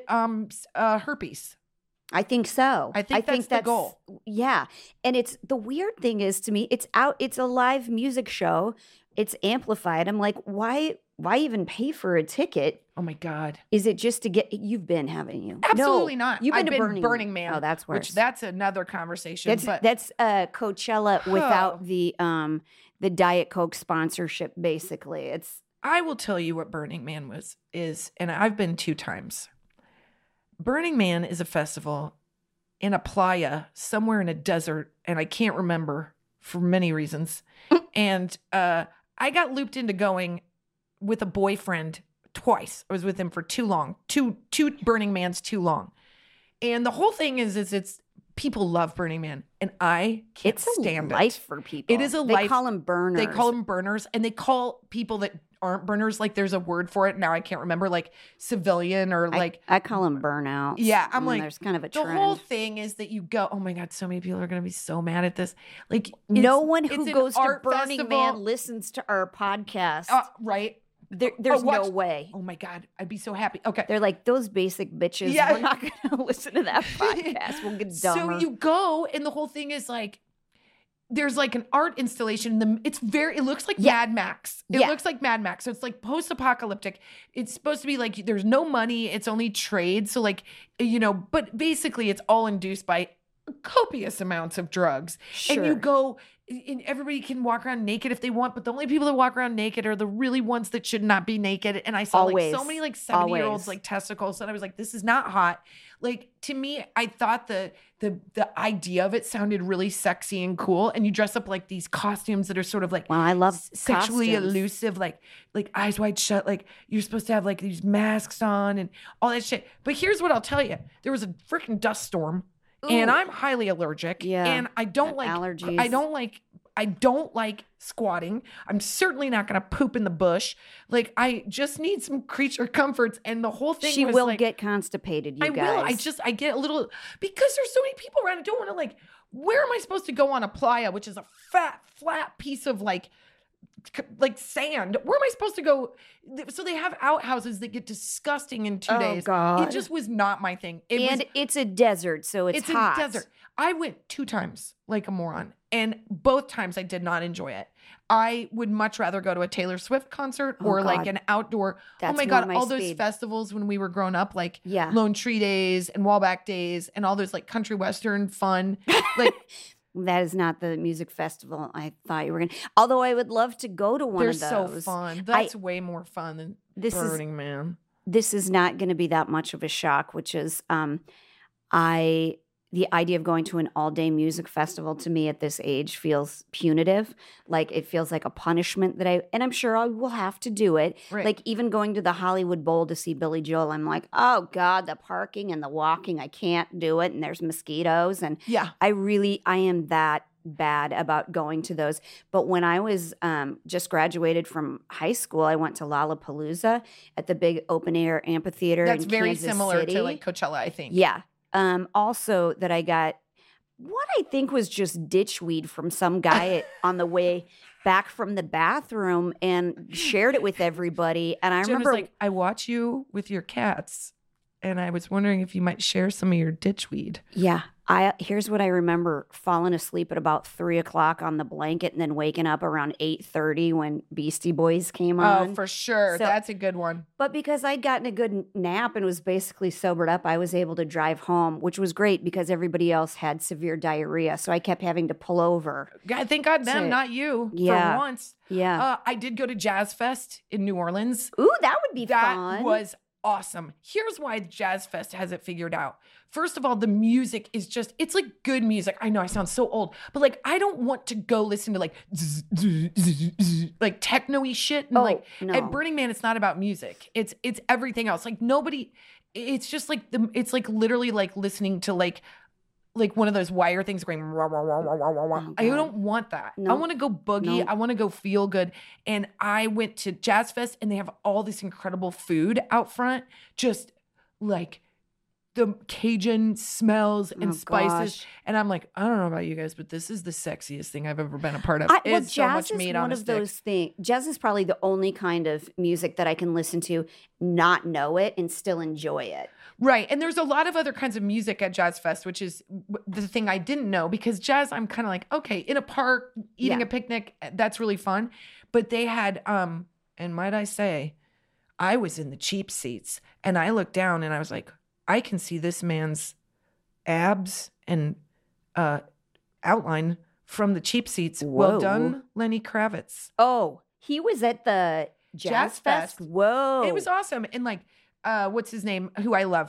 herpes. I think so. I think that's the goal. Yeah. And it's the weird thing is to me, it's a live music show. It's amplified. I'm like, why even pay for a ticket? Oh my God. Is it just to get, you've been, haven't you? Absolutely not. You've been I've to Burning Man. Oh, that's worse. Which that's another conversation. That's Coachella without the Diet Coke sponsorship, basically. I will tell you what Burning Man is, and I've been 2 times. Burning Man is a festival in a playa somewhere in a desert, and I can't remember for many reasons. And I got looped into going with a boyfriend twice. I was with him for too long. Two Burning Mans too long. And the whole thing is it's people love Burning Man, and I can't stand it. It's a life for people. It is a life. They call them burners. They call them burners, and they call people that aren't burners, like there's a word for it now, I can't remember, like civilian or like I call them burnouts. Yeah, I'm like, there's kind of a trend. The whole thing is that you go, oh my God, so many people are going to be so mad at this. Like no one who goes to Burning Man listens to our podcast, right? There's no way. Oh my God, I'd be so happy. Okay, they're like those basic bitches. Yeah. We're not going to listen to that podcast. We'll get dumber. So you go, and the whole thing is like, there's like an art installation. It looks like Mad Max. It looks like Mad Max. So it's like post-apocalyptic. It's supposed to be like there's no money. It's only trade. So like, but basically it's all induced by copious amounts of drugs. Sure. And you go, and everybody can walk around naked if they want, but the only people that walk around naked are the really ones that should not be naked. And I saw like so many like 70-year-olds like testicles, and I was like, this is not hot. Like to me, I thought the idea of it sounded really sexy and cool. And you dress up like these costumes that are sort of like, well, I love sexually costumes. Elusive, like eyes wide shut. Like you're supposed to have like these masks on and all that shit. But here's what I'll tell you: there was a freaking dust storm. Ooh. And I'm highly allergic. Yeah. And I don't like allergies. I don't like squatting. I'm certainly not going to poop in the bush. Like I just need some creature comforts. And the whole thing she was will like, get constipated. You guys. I get a little, because there's so many people around. I don't want to like, where am I supposed to go on a playa, which is a flat piece of like sand? Where am I supposed to go? So they have outhouses that get disgusting in 2 days. God. It just was not my thing. It's a desert, so it's hot. A desert. I went 2 times like a moron, and both times I did not enjoy it. I would much rather go to a Taylor Swift concert or like an outdoor. That's oh my God, all those festivals when we were growing up, like Lone Tree Days and Wallback Days and all those like country western fun. Like that is not the music festival I thought you were going to. Although I would love to go to one of those. They're so fun. That's way more fun than Burning Man. This is not going to be that much of a shock, which is the idea of going to an all-day music festival to me at this age feels punitive. Like it feels like a punishment and I'm sure I will have to do it. Right. Like even going to the Hollywood Bowl to see Billy Joel, I'm like, oh God, the parking and the walking, I can't do it. And there's mosquitoes. And I am that bad about going to those. But when I was just graduated from high school, I went to Lollapalooza at the big open air amphitheater in Kansas City. That's very similar to like Coachella, I think. Yeah. Also that I got what I think was just ditchweed from some guy on the way back from the bathroom and shared it with everybody. And I remember like, I watch you with your cats and I was wondering if you might share some of your ditchweed. Yeah. Here's what I remember: falling asleep at about 3:00 on the blanket and then waking up around 8:30 when Beastie Boys came on. Oh, for sure. That's a good one. But because I'd gotten a good nap and was basically sobered up, I was able to drive home, which was great because everybody else had severe diarrhea. So I kept having to pull over. God, thank God them, not you, for once. Yeah. I did go to Jazz Fest in New Orleans. Ooh, that would be fun. That was awesome. Here's why Jazz Fest has it figured out. First of all, the music is just, it's like good music. I know I sound so old, but like, I don't want to go listen to like, like techno-y shit. And at Burning Man, it's not about music. It's everything else. Like nobody, it's just like, it's like literally like listening to like one of those wire things going, wah, wah, wah, wah, wah, wah, wah. I don't want that. I want to go boogie. I want to go feel good. And I went to Jazz Fest and they have all this incredible food out front. Just like the Cajun smells and spices. Gosh. And I'm like, I don't know about you guys, but this is the sexiest thing I've ever been a part of. It's so much meat on a stick. Those things. Jazz is probably the only kind of music that I can listen to, not know it, and still enjoy it. Right. And there's a lot of other kinds of music at Jazz Fest, which is the thing I didn't know, because jazz, I'm kind of like, okay, in a park, eating a picnic, that's really fun. But they had, and might I say, I was in the cheap seats, and I looked down and I was like, I can see this man's abs and outline from the cheap seats. Whoa. Well done, Lenny Kravitz. Oh, he was at the Jazz Fest? Whoa. It was awesome. And like, what's his name? Who I love.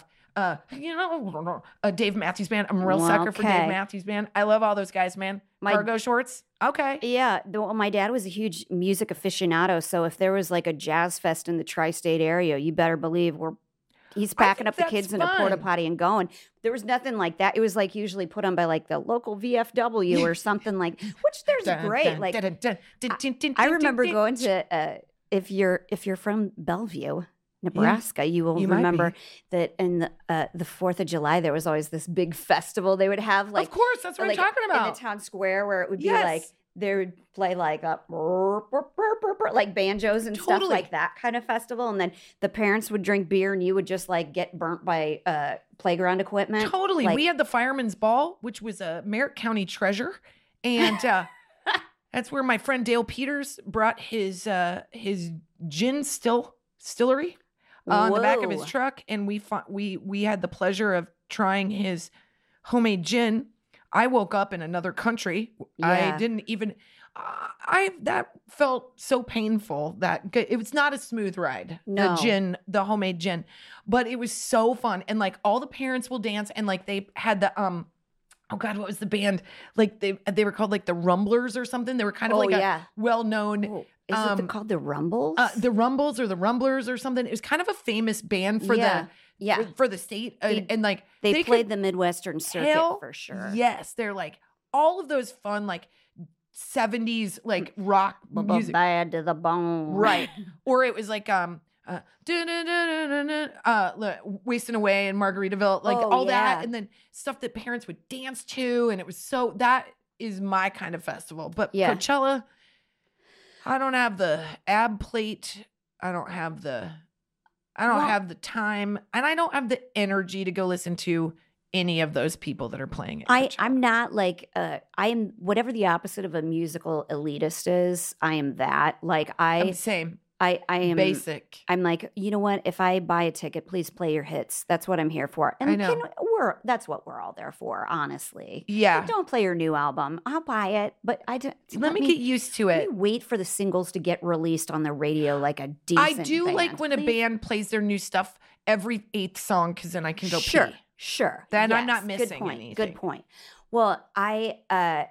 Dave Matthews Band. I'm a real sucker for Dave Matthews Band. I love all those guys, man. Cargo shorts. Okay. Yeah. My dad was a huge music aficionado. So if there was like a Jazz Fest in the tri-state area, you better believe he's packing up the kids in a porta potty and going. There was nothing like that. It was like usually put on by like the local VFW or something like, which there's great. Like I remember going to if you're from Bellevue, Nebraska, you will remember that in the 4th of July there was always this big festival. They would have like, of course, that's what I'm talking about, in the town square, where it would be like they would play like like banjos and stuff like that kind of festival, and then the parents would drink beer and you would just like get burnt by playground equipment. Totally. Like, we had the Fireman's Ball, which was a Merritt County treasure, and that's where my friend Dale Peters brought his gin distillery on the back of his truck, and we had the pleasure of trying his homemade gin. I woke up in another country. Yeah. I didn't even. That felt so painful that it was not a smooth ride. No. The homemade gin, but it was so fun, and like all the parents will dance, and like they had the oh God, what was the band? Like they were called like the Rumblers or something. They were kind of a well-known. Oh. Is it called the Rumbles? The Rumbles or the Rumblers or something. It was kind of a famous band for the state, and like they played the Midwestern circuit for sure. Yes, they're like all of those fun like 70s like rock music, bad to the bone, right? Or it was like Wasting Away and Margaritaville, like that, and then stuff that parents would dance to, and it was so that is my kind of festival. But Coachella, I don't have the ab plate. I don't have the time, and I don't have the energy to go listen to any of those people that are playing it. I'm not like I am whatever the opposite of a musical elitist is. I am that. Like I'm the same. I am basic. I'm like, you know what? If I buy a ticket, please play your hits. That's what I'm here for. And I know. That's what we're all there for, honestly. Yeah. But don't play your new album. I'll buy it, but I don't. Let me get used to it. Let me wait for the singles to get released on the radio like a decent I do band, like when a band plays their new stuff every 8th song, because then I can go pee. Sure. Then I'm not missing anything. Good point. Well, I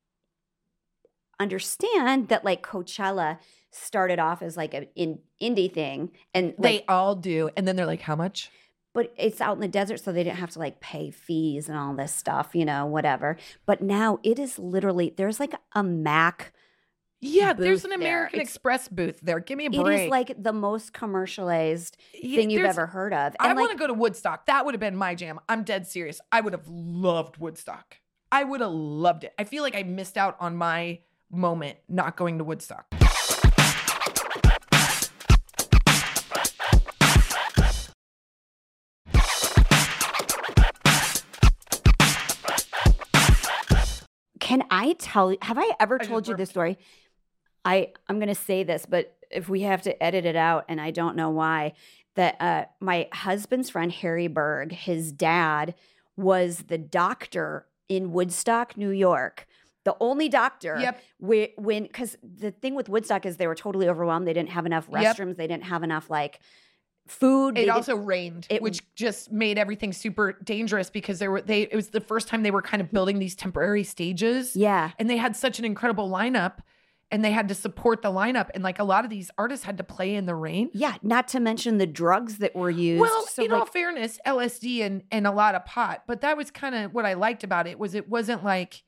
understand that like Coachella started off as like an indie thing, and like, they all do, and then they're like, how much? But it's out in the desert, so they didn't have to like pay fees and all this stuff, whatever. But now it is literally, there's like a Mac. Yeah, there's an American Express booth there. Give me a break. It is like the most commercialized thing you've ever heard of. And I want to go to Woodstock. That would have been my jam. I'm dead serious. I would have loved Woodstock. I would have loved it. I feel like I missed out on my moment not going to Woodstock. Can I tell you, have I ever told you this story? I'm going to say this, but if we have to edit it out, and I don't know why, that my husband's friend, Harry Berg, his dad was the doctor in Woodstock, New York. The only doctor. Yep. Because the thing with Woodstock is they were totally overwhelmed. They didn't have enough restrooms. Yep. They didn't have enough like food. It also rained, which just made everything super dangerous because it was the first time they were kind of building these temporary stages. Yeah. And they had such an incredible lineup, and they had to support the lineup. And like a lot of these artists had to play in the rain. Yeah. Not to mention the drugs that were used. Well, in all fairness, LSD and a lot of pot. But that was kind of what I liked about it, was it wasn't like,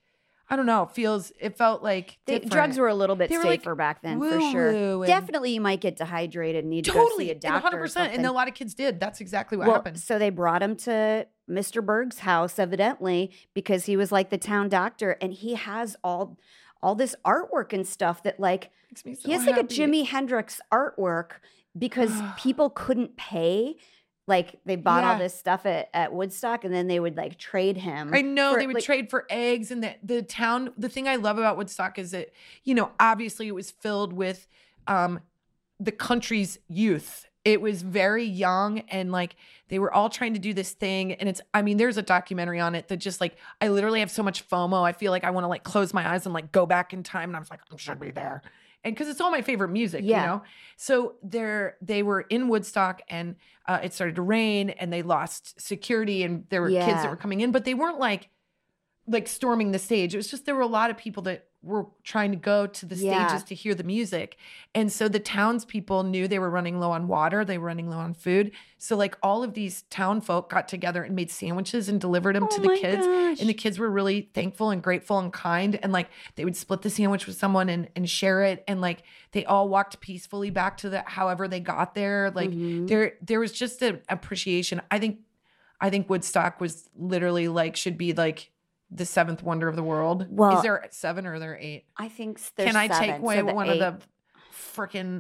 I don't know. It felt like drugs were a little bit safer like, back then, for sure. Definitely, you might get dehydrated and need to go see a doctor. 100%. And a lot of kids did. That's exactly what happened. So they brought him to Mr. Berg's house, evidently, because he was like the town doctor, and he has all this artwork and stuff that like he has like a Jimi Hendrix artwork because people couldn't pay. Like they bought all this stuff at Woodstock, and then they would like trade him. I know they would trade for eggs, and the town. The thing I love about Woodstock is that, you know, obviously it was filled with the country's youth. It was very young, and like they were all trying to do this thing. And there's a documentary on it that just like, I literally have so much FOMO. I feel like I want to like close my eyes and like go back in time. And I was like, I should be there. And because it's all my favorite music, you know? So they were in Woodstock, and it started to rain, and they lost security, and there were kids that were coming in, but they weren't like storming the stage. It was just, there were a lot of people that were trying to go to the stages to hear the music. And so the townspeople knew they were running low on water. They were running low on food. So like all of these town folk got together and made sandwiches and delivered them to the kids. Gosh. And the kids were really thankful and grateful and kind. And like they would split the sandwich with someone and share it. And like they all walked peacefully back to however they got there. Like there was just an appreciation. I think Woodstock was literally like, should be like the seventh wonder of the world. Well, is there 7 or are there 8? I think there's 7. Can I take away one of the freaking?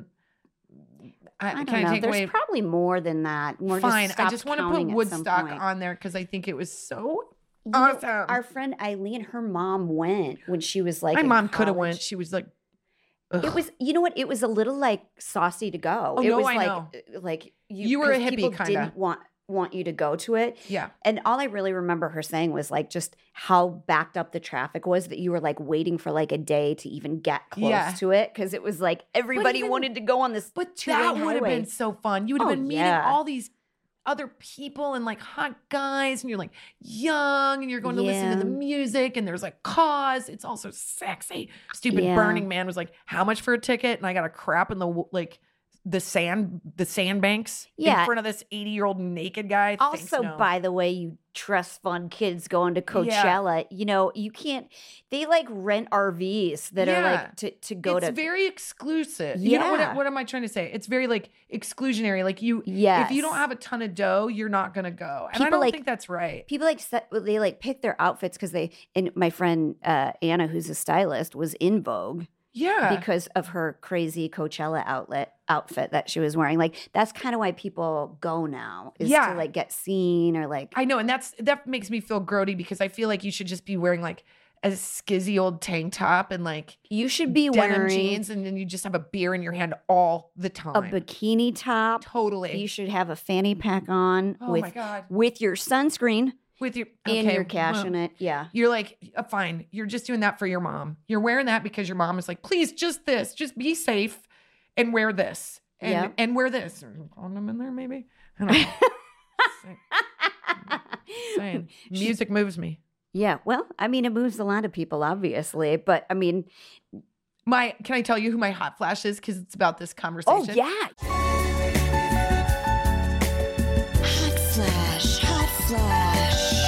I don't know. There's probably more than that. Fine. I just want to put Woodstock on there because I think it was so awesome. Our friend Eileen, her mom went when she was like. My mom could have went. She was like. Ugh. It was, you know what? It was a little like saucy to go. Oh, it was I like, know. Like you were a hippie, people kind of. Didn't want you to go to it. Yeah. And all I really remember her saying was like just how backed up the traffic was, that you were like waiting for like a day to even get close to it, because it was like everybody wanted to go on this. But that would have been so fun. You would have been meeting all these other people and like hot guys, and you're like young, and you're going to listen to the music, and there's like cause. It's also sexy. Stupid Burning Man was like, how much for a ticket? And I got a crap in the sandbanks in front of this 80-year-old naked guy. Also, by the way, you trust fund kids going to Coachella, you know, you can't, they like rent RVs that are like to go to. It's very exclusive. You know, what am I trying to say? It's very like exclusionary. Like if you don't have a ton of dough, you're not going to go. And I don't think that's right. People they like pick their outfits because and my friend Anna, who's a stylist, was in Vogue. Yeah. Because of her crazy Coachella outfit that she was wearing. Like, that's kind of why people go now, is to like get seen, or like. I know. And that makes me feel grody, because I feel like you should just be wearing like a skizzy old tank top and like. You should be denim wearing jeans, and then you just have a beer in your hand all the time. A bikini top. Totally. You should have a fanny pack on with your sunscreen. With your and you're cashing it, You're like, fine. You're just doing that for your mom. You're wearing that because your mom is like, please, just be safe, and wear this, and wear this. There's a condom in there, maybe. I don't know. Saying. Music moves me. Yeah, well, I mean, it moves a lot of people, obviously, but I mean, can I tell you who my hot flash is? Because it's about this conversation. Oh yeah. Hot flash.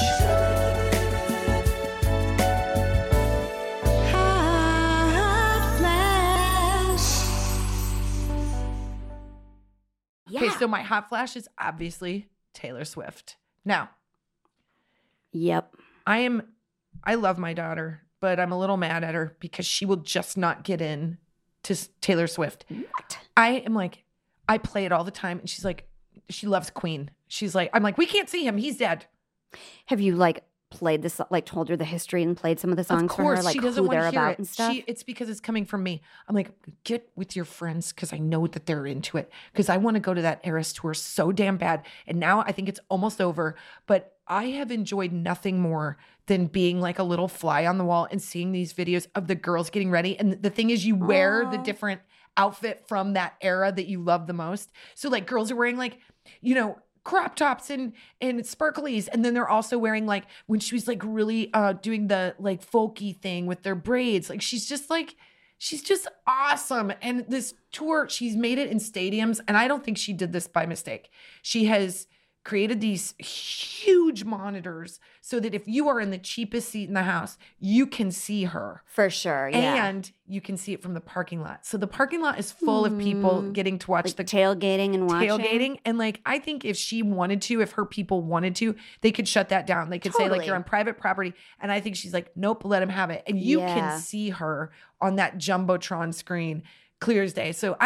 Okay, so my hot flash is obviously Taylor Swift. Now. Yep. I love my daughter, but I'm a little mad at her because she will just not get in to Taylor Swift. What? I am like, I play it all the time, and she's like, she loves Queen. She's like, I'm like, we can't see him. He's dead. Have you like played this, like told her the history and played some of the songs for her, like she doesn't who want they're to hear about it. and stuff? It's because it's coming from me. I'm like, get with your friends, because I know that they're into it, because I want to go to that Eras tour so damn bad. And now I think it's almost over, but I have enjoyed nothing more than being like a little fly on the wall and seeing these videos of the girls getting ready. And the thing is, you wear the different outfit from that era that you love the most. So like girls are wearing like, you know, crop tops and sparklies, and then they're also wearing like, when she was like really doing the like folky thing with their braids, like she's just awesome. And this tour, she's made it in stadiums, and I don't think she did this by mistake. She has created these huge monitors so that if you are in the cheapest seat in the house, you can see her. For sure, yeah. And you can see it from the parking lot. So the parking lot is full of people getting to watch the tailgating and watching. Tailgating. And like, I think if she wanted to, if her people wanted to, they could shut that down. They could say like, you're on private property. And I think she's like, nope, let him have it. And you can see her on that Jumbotron screen clear as day. So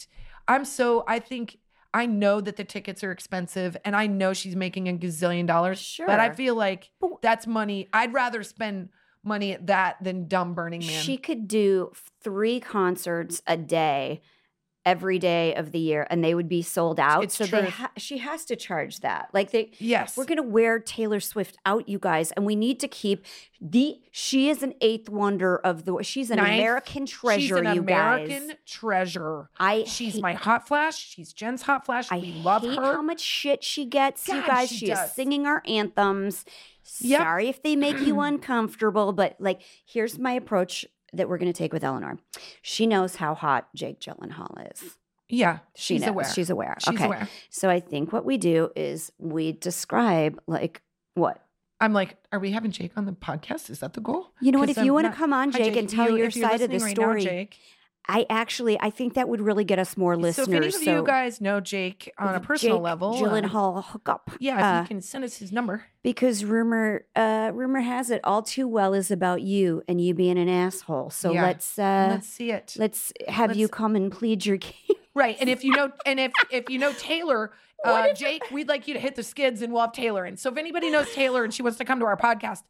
I know that the tickets are expensive and I know she's making a gazillion dollars. Sure. But I feel like that's money. I'd rather spend money at that than dumb Burning Man. She could do 3 concerts a day every day of the year and they would be sold out. It's so true. She has to charge that. Like yes. We're going to wear Taylor Swift out, you guys, and we need to keep she is an 8th wonder of she's an American treasure, she's an you guys. American treasure. She's my hot flash. She's Jen's hot flash. We love her. How much shit she gets, you guys. She is singing our anthems. Yep. Sorry if they make you uncomfortable, but like, here's my approach that we're going to take with Eleanor. She knows how hot Jake Gyllenhaal is. Yeah, she's aware. She's aware. Okay. So I think what we do is we describe like what? I'm like, are we having Jake on the podcast? Is that the goal? You know what? If you want to come on, Jake, and tell your side of the story, Jake. I think that would really get us more listeners. So if any of you guys know Jake on a personal level, Gyllenhaal hookup. Yeah, if you can send us his number. Because rumor has it All Too Well is about you and you being an asshole. So let's see it. Let's have you come and plead your case. Right. And if you know if you know Taylor, Jake, we'd like you to hit the skids and we'll have Taylor in. So if anybody knows Taylor and she wants to come to our podcast,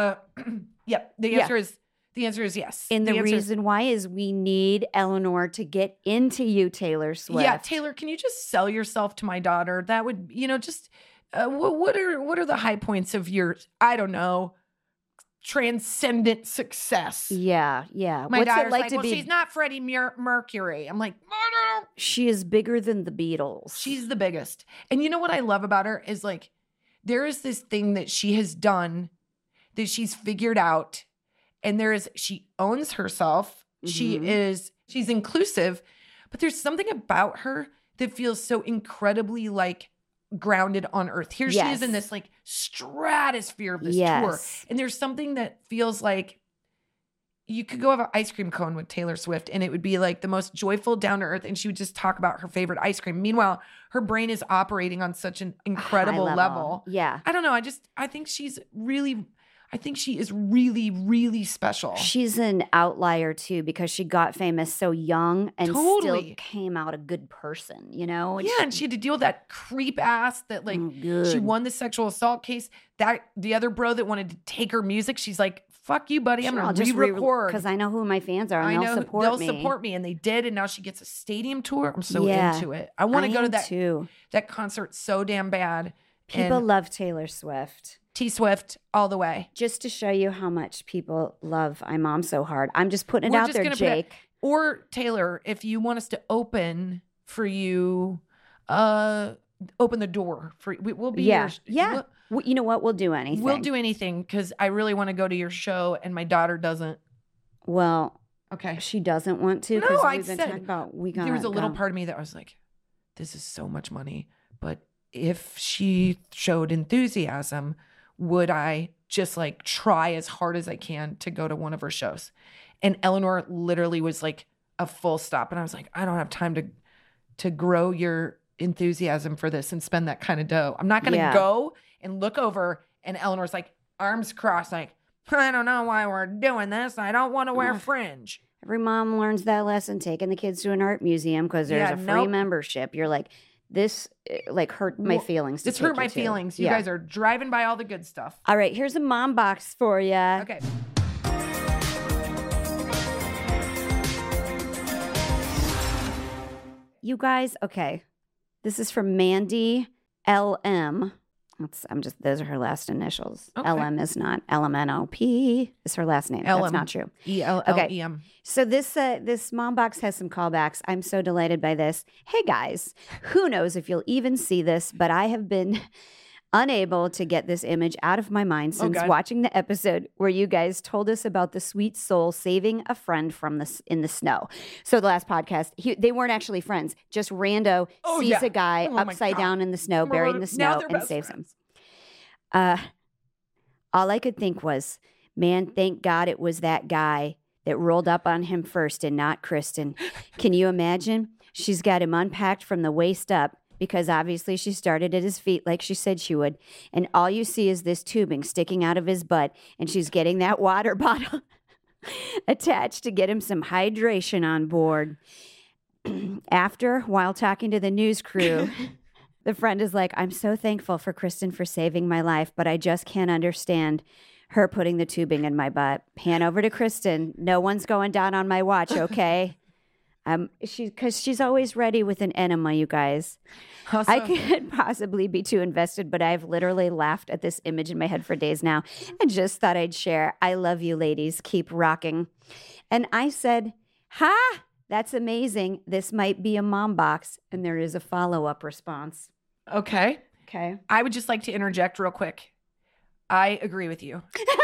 the answer is yes. And the reason why is we need Eleanor to get into you, Taylor Swift. Yeah, Taylor, can you just sell yourself to my daughter? That would, just what are the high points of your, I don't know, transcendent success? Yeah. My daughter's like, she's not Freddie Mercury. I'm like, no. She is bigger than the Beatles. She's the biggest. And you know what I love about her is like, there is this thing that she has done that she's figured out. And she owns herself. Mm-hmm. She's inclusive, but there's something about her that feels so incredibly like grounded on earth. Here she is in this like stratosphere of this tour. And there's something that feels like you could go have an ice cream cone with Taylor Swift and it would be like the most joyful, down to earth. And she would just talk about her favorite ice cream. Meanwhile, her brain is operating on such an incredible level. Yeah. I don't know. I think she is really, really special. She's an outlier too because she got famous so young and still came out a good person, Yeah, and she had to deal with that creep ass that like she won the sexual assault case. That the other bro that wanted to take her music, she's like, "Fuck you, buddy. I'm gonna re-record because I know who my fans are. And they'll support me, and they did. And now she gets a stadium tour. I'm so into it. I want to go to that too. That concert so damn bad. People love Taylor Swift. T-Swift all the way. Just to show you how much people love I Mom So Hard. I'm just putting it out there, Jake. Or Taylor, if you want us to open for you, open the door for we'll be here. Yeah. You know what? We'll do anything. We'll do anything because I really want to go to your show and my daughter doesn't. Well, okay. She doesn't want to. No, I said there was a little part of me that was like, this is so much money, but if she showed enthusiasm, would I just like try as hard as I can to go to one of her shows? And Eleanor literally was like a full stop. And I was like, I don't have time to grow your enthusiasm for this and spend that kind of dough. I'm not going to go and look over. And Eleanor's like arms crossed, like, I don't know why we're doing this. I don't want to wear fringe. Every mom learns that lesson, taking the kids to an art museum because there's a free membership. You're like, this like hurt my feelings. This hurt my feelings. You guys are driving by all the good stuff. All right, here's a mom box for you. Okay. You guys, okay. This is from Mandy LM. Those are her last initials. Okay. LM is not LMNOP is her last name. LM. That's not true. ELLEM. Okay. So this mom box has some callbacks. I'm so delighted by this. Hey guys, who knows if you'll even see this, but I have been unable to get this image out of my mind since watching the episode where you guys told us about the sweet soul saving a friend from in the snow. So the last podcast, they weren't actually friends. Just rando sees a guy upside down in the snow, buried in the snow, and saves him. All I could think was, man, thank God it was that guy that rolled up on him first and not Kristen. Can you imagine? She's got him unpacked from the waist up, because obviously she started at his feet like she said she would. And all you see is this tubing sticking out of his butt. And she's getting that water bottle attached to get him some hydration on board. After, while talking to the news crew, the friend is like, I'm so thankful for Kristen for saving my life, but I just can't understand her putting the tubing in my butt. Pan over to Kristen. No one's going down on my watch, okay? Because she's always ready with an enema, you guys. Also, I could possibly be too invested, but I've literally laughed at this image in my head for days now and just thought I'd share. I love you, ladies. Keep rocking. And I said, ha, that's amazing. This might be a mom box. And there is a follow-up response. Okay. I would just like to interject real quick. I agree with you.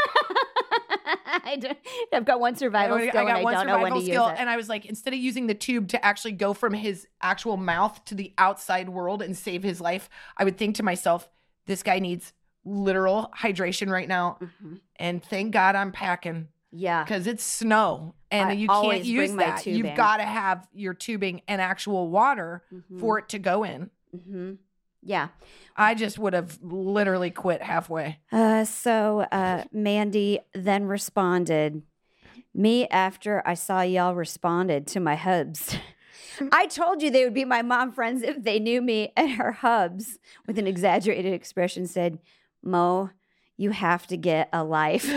I've got one survival skill and I don't know when to use it. And I was like, instead of using the tube to actually go from his actual mouth to the outside world and save his life, I would think to myself, this guy needs literal hydration right now. Mm-hmm. And thank God I'm packing. Yeah. Because it's snow and you can't use that. You've got to have your tubing and actual water for it to go in. Mm-hmm. Yeah. I just would have literally quit halfway. So Mandy then responded, me after I saw y'all responded to my hubs. I told you they would be my mom friends if they knew me. And her hubs, with an exaggerated expression, said, Mo, you have to get a life.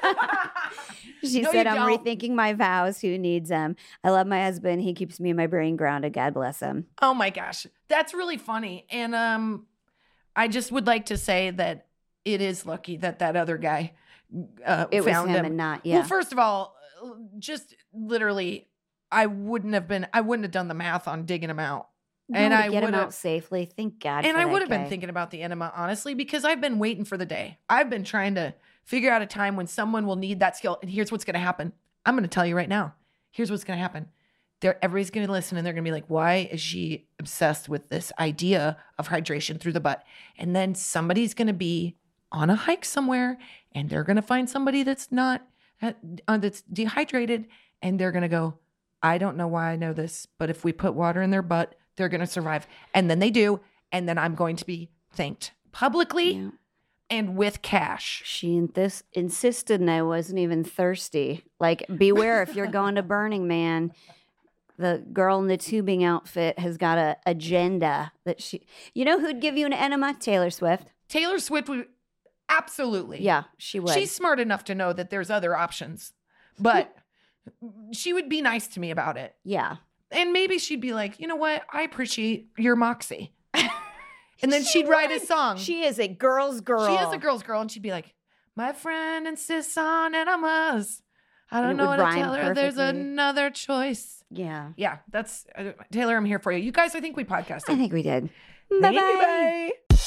She said, I'm rethinking my vows. Who needs them? I love my husband. He keeps me and my brain grounded. God bless him. Oh, my gosh. That's really funny. And I just would like to say that it is lucky that other guy it found was him him. And not, Well, first of all, just literally, I wouldn't have done the math on digging him out. And I get him out safely. Thank God. And I would have been thinking about the enema, honestly, because I've been waiting for the day. I've been trying to figure out a time when someone will need that skill. And here's what's going to happen. I'm going to tell you right now. Here's what's going to happen. Everybody's going to listen and they're going to be like, why is she obsessed with this idea of hydration through the butt? And then somebody's going to be on a hike somewhere and they're going to find somebody that's that's dehydrated. And they're going to go, I don't know why I know this, but if we put water in their butt, they're going to survive. And then they do. And then I'm going to be thanked publicly and with cash. She insisted, and I wasn't even thirsty. Like, beware if you're going to Burning Man. The girl in the tubing outfit has got an agenda that she... You know who'd give you an enema? Taylor Swift. Taylor Swift would... Absolutely. Yeah, she would. She's smart enough to know that there's other options. But she would be nice to me about it. Yeah. And maybe she'd be like, you know what? I appreciate your moxie. And then she'd write a song. She is a girl's girl. She is a girl's girl. And she'd be like, my friend insists on enemas. I don't know what to tell her. There's another choice. Yeah. Yeah. That's Taylor, I'm here for you. You guys, I think we podcasted. I think we did. Bye-bye. Bye.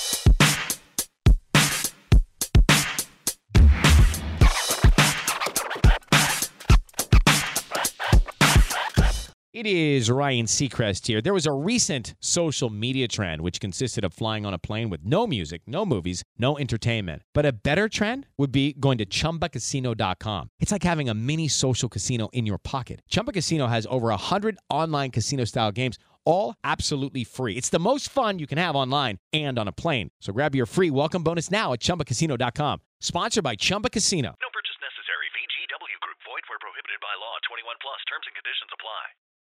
It is Ryan Seacrest here. There was a recent social media trend which consisted of flying on a plane with no music, no movies, no entertainment. But a better trend would be going to ChumbaCasino.com. It's like having a mini social casino in your pocket. Chumba Casino has over 100 online casino-style games, all absolutely free. It's the most fun you can have online and on a plane. So grab your free welcome bonus now at ChumbaCasino.com. Sponsored by Chumba Casino. No purchase necessary. VGW Group. Void where prohibited by law. 21 plus. Terms and conditions apply.